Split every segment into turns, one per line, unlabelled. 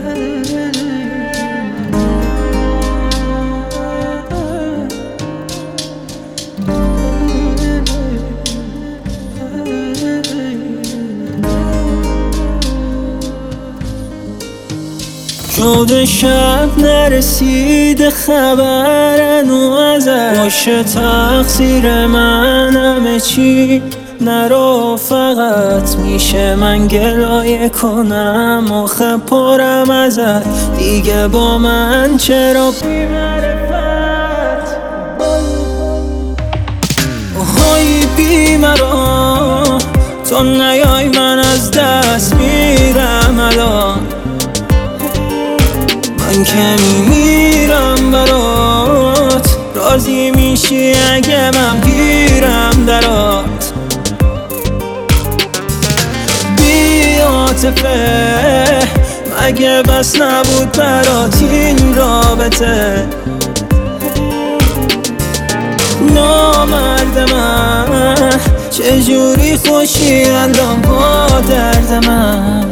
شد شب نرسیده خبر هنو ازت، باشه تقصیر من همه چی نرو، فقط میشه من گلایه کنم آخه پرم ازت، دیگه با من چرا بی معرفت؟ آهای بی مرا تو نیای من از دست میرم الان، من که میمیرم برات، راضی میشی اگه من گیرم درات؟ بی عاطفه مگه بس نبود برات این رابطه؟ نامرد من چجوری خوشی الان با درد من؟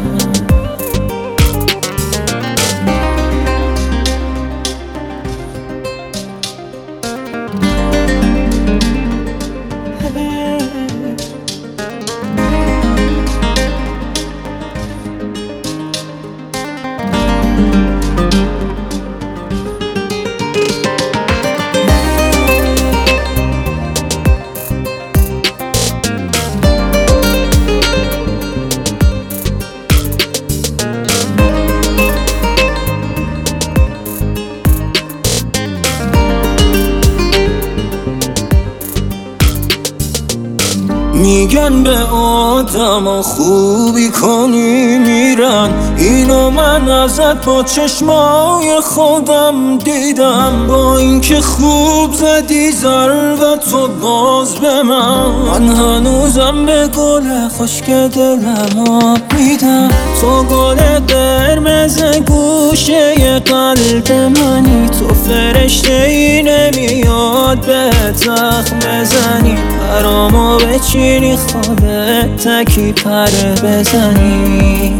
میگن به آدم خوبی کنی میرن، اینو من ازت با چشمای خودم دیدم، با اینکه خوب زدی ضربتو باز به من هنوزم به گل خشک دلم آب میدم، تو گل قرمز گوشه قلب منی، تو فرشته ای نمیاد به زخم بزنی، برامو بچینی خودت تکی پر بزنی،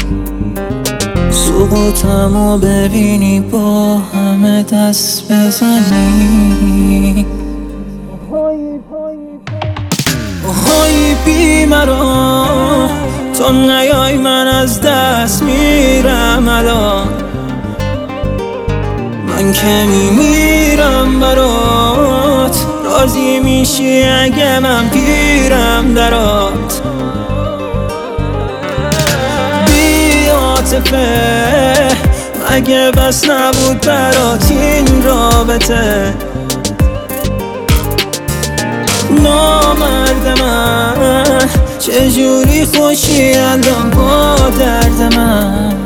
سقوطمو ببینی با همه دست بزنی. آهای بی مرا تو نیای من از دست میرم الان، من که میمیرم برات، راضی میشی اگه من گیرم درات؟ بی عاطفه مگه بس نبود برات این رابطه؟ نامرد من چجوری خوشی الان با درد من؟